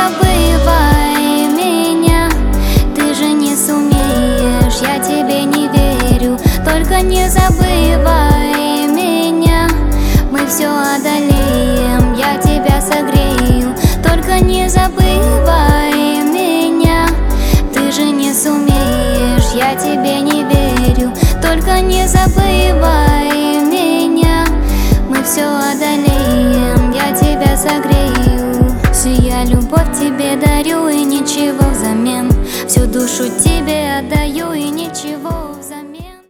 забывай меня, ты же не сумеешь, я тебе не верю. Только не забывай меня, мы все одолеем, я тебя согрею. Только не забывай меня, ты же не сумеешь, я тебе не верю. Только не забывай меня, мы все одолеем, я тебя согрею. Всю я любовь тебе дарю и ничего взамен, всю душу тебе отдаю и ничего